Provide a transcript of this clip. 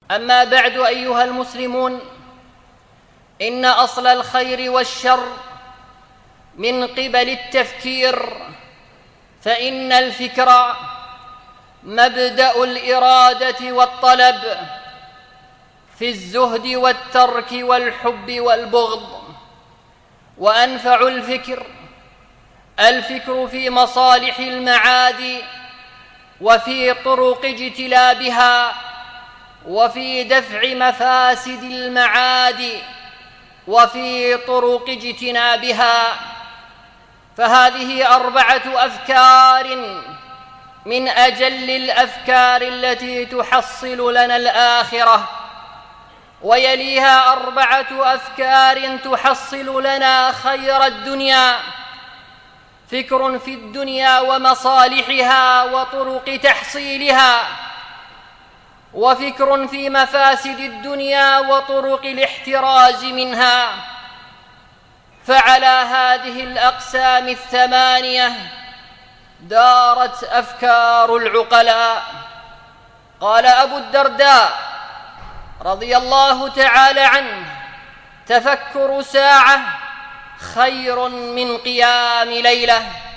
أما بعد أيها المسلمون، إن أصل الخير والشر من قبل التفكير، فإن الفكر مبدأ الإرادة والطلب في الزهد والترك والحب والبغض. وأنفع الفكر في مصالح المعاد وفي طرق اجتلابها وفي دفع مفاسد المعاد وفي طرق اجتنابها. فهذه 4 أفكار من أجل الأفكار التي تحصل لنا الآخرة، ويليها 4 أفكار تحصل لنا خير الدنيا: فكر في الدنيا ومصالحها وطرق تحصيلها، وفكر في مفاسد الدنيا وطرق الاحتراز منها. فعلى هذه الأقسام 8 دارت أفكار العقلاء. قال أبو الدرداء رضي الله تعالى عنه: تفكر ساعة خير من قيام ليلة.